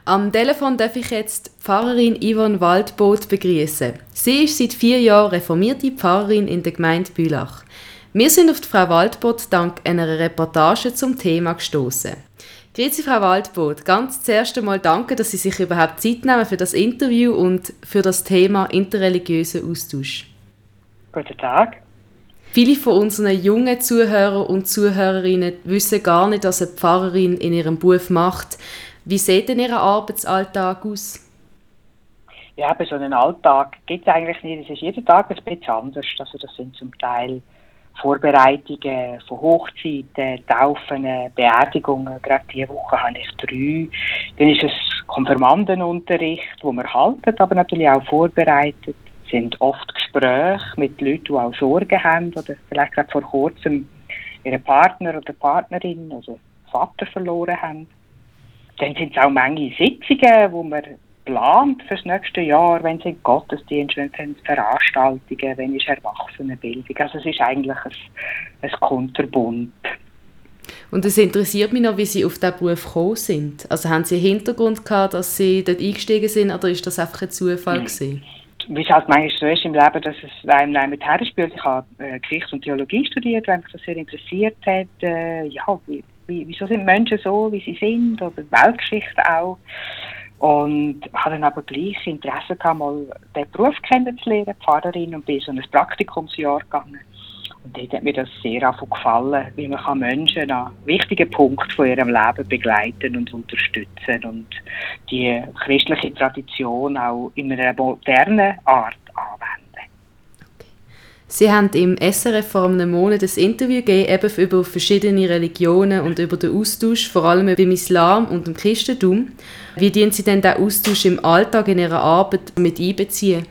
Am Telefon darf ich jetzt die Pfarrerin Yvonne Waldboth begrüßen. Sie ist seit 4 Jahren reformierte Pfarrerin in der Gemeinde Bülach. Wir sind auf die Frau Waldboth dank einer Reportage zum Thema gestoßen. Grüezi, Frau Waldboth. Ganz zuerst einmal danke, dass Sie sich überhaupt Zeit nehmen für das Interview und für das Thema interreligiösen Austausch. Guten Tag. Viele von unseren jungen Zuhörer und Zuhörerinnen wissen gar nicht, was eine Pfarrerin in ihrem Beruf macht. Wie sieht denn Ihr Arbeitsalltag aus? Ja, aber so einen Alltag gibt es eigentlich nicht. Es ist jeden Tag ein bisschen anders. Also das sind zum Teil Vorbereitungen von Hochzeiten, Taufen, Beerdigungen. Gerade diese Woche habe ich 3. Dann ist es Konfirmandenunterricht, wo wir halten, aber natürlich auch vorbereitet. Es sind oft Gespräche mit Leuten, die auch Sorgen haben oder vielleicht gerade vor kurzem ihren Partner oder Partnerin, also Vater verloren haben. Dann sind es auch manche Sitzungen, die man plant für das nächste Jahr, wenn es in Gottesdienst, wenn es Veranstaltungen, wenn es Erwachsenenbildung. Also es ist eigentlich ein Kunterbunt. Und es interessiert mich noch, wie Sie auf diesen Beruf gekommen sind. Also haben Sie einen Hintergrund gehabt, dass Sie dort eingestiegen sind, oder ist das einfach ein Zufall gewesen? Wie es halt manchmal so ist im Leben, dass es einem mit herspielt. Ich habe Geschichte und Theologie studiert, weil mich das sehr interessiert hat. Wieso sind Menschen so, wie sie sind, oder Weltgeschichte auch. Und hatte dann aber gleich Interesse gehabt, mal den Beruf kennenzulernen, Pfarrerin, und bin so ein Praktikumsjahr gegangen. Und dort hat mir das sehr gefallen, wie man Menschen an wichtigen Punkten von ihrem Leben begleiten und unterstützen und die christliche Tradition auch in einer modernen Art anwenden. Sie haben im SRF vor einem Monat ein Interview gegeben, eben über verschiedene Religionen und über den Austausch, vor allem beim Islam und dem Christentum. Wie dienen Sie denn den Austausch im Alltag in Ihrer Arbeit mit einbeziehen?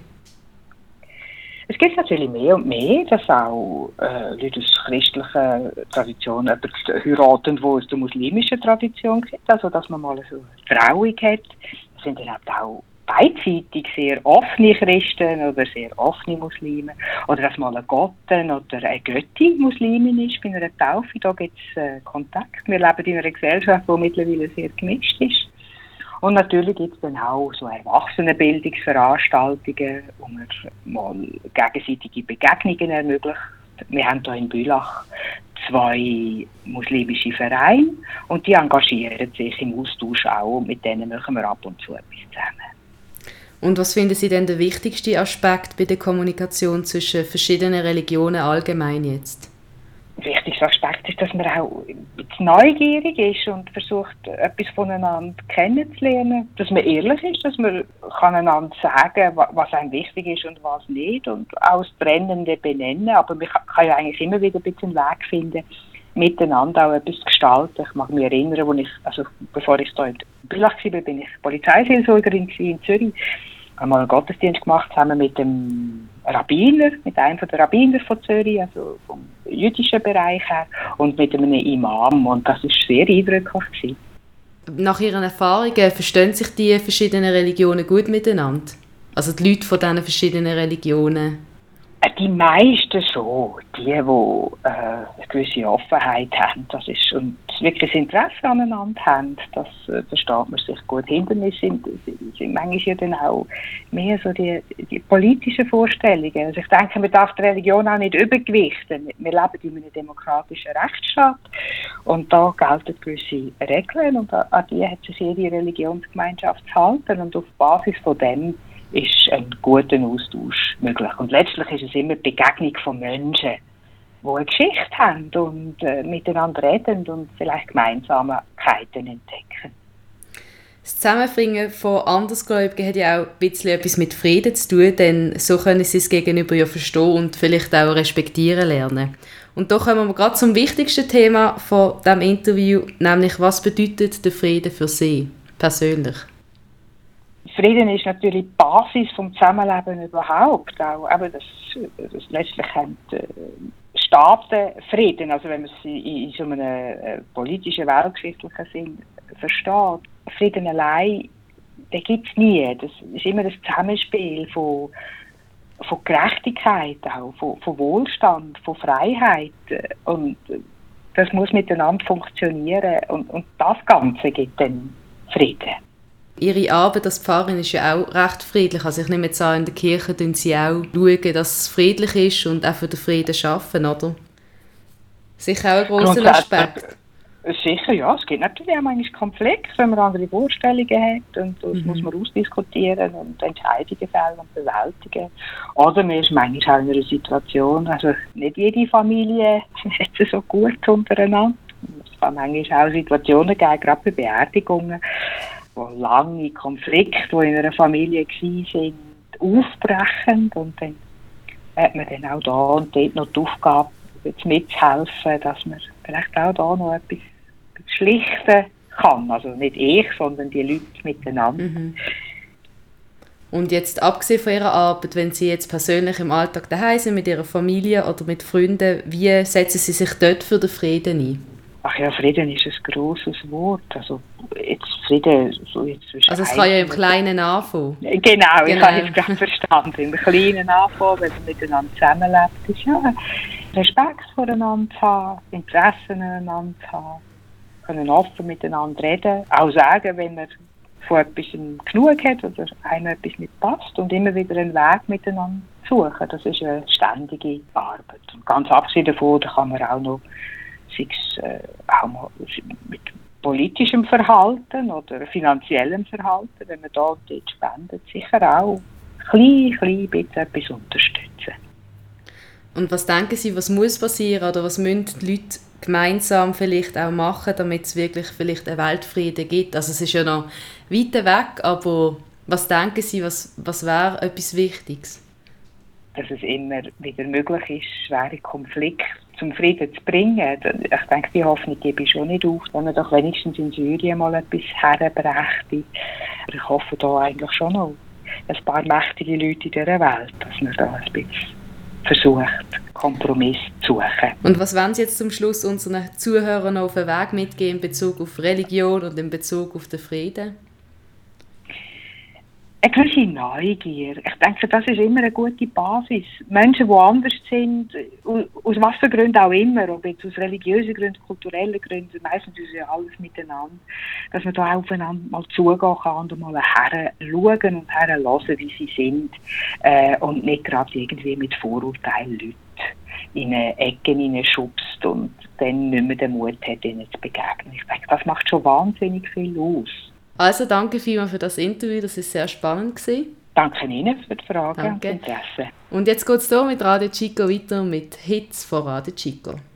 Es gibt natürlich mehr und mehr, dass auch Leute aus christlichen Traditionen heiraten, die aus der muslimischen Tradition gibt. Also, dass man mal so eine Trauung hat. Das sind dann auch beidseitig sehr offene Christen oder sehr offene Muslime. Oder dass mal ein Gott oder eine Göttin Muslimin ist bei einer Taufe. Da gibt es Kontakt. Wir leben in einer Gesellschaft, die mittlerweile sehr gemischt ist. Und natürlich gibt es dann auch so Erwachsenenbildungsveranstaltungen, wo man mal gegenseitige Begegnungen ermöglicht. Wir haben hier in Bülach 2 muslimische Vereine und die engagieren sich im Austausch auch und mit denen machen wir ab und zu etwas zusammen. Und was finden Sie denn der wichtigste Aspekt bei der Kommunikation zwischen verschiedenen Religionen allgemein jetzt? Der wichtigste Aspekt ist, dass man auch neugierig ist und versucht, etwas voneinander kennenzulernen. Dass man ehrlich ist, dass man einander sagen kann, was einem wichtig ist und was nicht. Und auch das Brennende benennen. Aber man kann ja eigentlich immer wieder ein bisschen einen Weg finden, miteinander auch etwas zu gestalten. Ich mag mich erinnern, bevor ich hier in Bülach war, bin ich Polizeiseelsorgerin in Zürich. Einmal einen Gottesdienst gemacht, zusammen mit dem Rabbiner, mit einem der Rabbiner von Zürich, also vom jüdischen Bereich her, und mit einem Imam. Und das war sehr eindrücklich. Nach Ihren Erfahrungen verstehen sich die verschiedenen Religionen gut miteinander? Also die Leute von diesen verschiedenen Religionen? Die meisten schon. Die eine gewisse Offenheit haben, das ist, und wirklich Interesse aneinander haben, das versteht man sich gut. Hindernisse sind manchmal ja dann auch mehr so die politischen Vorstellungen. Also ich denke, man darf die Religion auch nicht übergewichten. Wir leben in einem demokratischen Rechtsstaat und da gelten gewisse Regeln und an die hat sich jede Religionsgemeinschaft zu halten, und auf Basis von dem ist ein guter Austausch möglich. Und letztlich ist es immer die Begegnung von Menschen, die eine Geschichte haben und miteinander reden und vielleicht Gemeinsamkeiten entdecken. Das Zusammenbringen von Andersgläubigen hat ja auch ein bisschen etwas mit Frieden zu tun, denn so können sie das Gegenüber ja verstehen und vielleicht auch respektieren lernen. Und da kommen wir gerade zum wichtigsten Thema von diesem Interview, nämlich was bedeutet der Frieden für Sie persönlich? Frieden ist natürlich die Basis des Zusammenlebens überhaupt. Auch, aber das letztlich haben Staaten Frieden, also wenn man es in so einem politischen, weltgeschichtlichen Sinn versteht. Frieden allein, den gibt es nie. Das ist immer das Zusammenspiel von Gerechtigkeit, auch von Wohlstand, von Freiheit. Und das muss miteinander funktionieren. Und das Ganze gibt dann Frieden. Ihre Arbeit als Pfarrerin ist ja auch recht friedlich. Also ich nehme jetzt an, in der Kirche schauen Sie auch, dass es friedlich ist und auch für den Frieden arbeiten, oder? Sicher auch ein grosser Aspekt. Sicher, ja. Es gibt natürlich auch manchmal Konflikte, wenn man andere Vorstellungen hat und das muss man ausdiskutieren und Entscheidungen fällen und bewältigen. Oder man ist manchmal auch in einer Situation, also nicht jede Familie hat es so gut untereinander. Es kann manchmal auch Situationen geben, gerade bei Beerdigungen, wo lange Konflikte, die in einer Familie waren, aufbrechen und dann hat man dann auch da und dort noch die Aufgabe, jetzt mitzuhelfen, dass man vielleicht auch da noch etwas schlichten kann. Also nicht ich, sondern die Leute miteinander. Und jetzt abgesehen von Ihrer Arbeit, wenn Sie jetzt persönlich im Alltag daheim sind, mit Ihrer Familie oder mit Freunden, wie setzen Sie sich dort für den Frieden ein? Ach ja, Frieden ist ein grosses Wort. Also jetzt Frieden, so jetzt zwischen also es kann ja im Kleinen anfangen. Genau, ich habe es gerade verstanden. Im Kleinen anfangen, wenn man miteinander zusammenlebt, ist ja Respekt voreinander zu haben, Interessen aneinander zu haben, können offen miteinander reden, auch sagen, wenn man von etwas genug hat oder einem etwas nicht passt und immer wieder einen Weg miteinander suchen. Das ist eine ständige Arbeit. Und ganz abgesehen davon, da kann man auch noch auch mal mit politischem Verhalten oder finanziellem Verhalten, wenn man da und dort spendet, sicher auch ein klein bisschen etwas unterstützen. Und was denken Sie, was muss passieren oder was müssen die Leute gemeinsam vielleicht auch machen, damit es wirklich vielleicht einen Weltfrieden gibt? Also es ist ja noch weit weg, aber was denken Sie, was wäre etwas Wichtiges? Dass es immer wieder möglich ist, schwere Konflikte zum Frieden zu bringen. Ich denke, die Hoffnung gebe ich schon nicht auf, wenn man doch wenigstens in Syrien mal etwas herbrächte. Ich hoffe da eigentlich schon noch ein paar mächtige Leute in dieser Welt, dass man da ein bisschen versucht, Kompromiss zu suchen. Und was wollen Sie jetzt zum Schluss unseren Zuhörern auf den Weg mitgeben in Bezug auf Religion und in Bezug auf den Frieden? Eine gewisse Neugier. Ich denke, das ist immer eine gute Basis. Menschen, die anders sind, aus was für Gründen auch immer, ob jetzt aus religiösen Gründen, kulturellen Gründen, meistens ist ja alles miteinander, dass man da aufeinander mal zugehen kann und mal herschauen und herhören, wie sie sind und nicht gerade irgendwie mit Vorurteilen Leute in eine Ecke hineinschubst und dann nicht mehr den Mut hat, ihnen zu begegnen. Ich denke, das macht schon wahnsinnig viel aus. Also danke vielmals für das Interview, das war sehr spannend. Danke Ihnen für die Fragen und das Interesse. Und jetzt geht es hier mit Radio Chico weiter mit Hits von Radio Chico.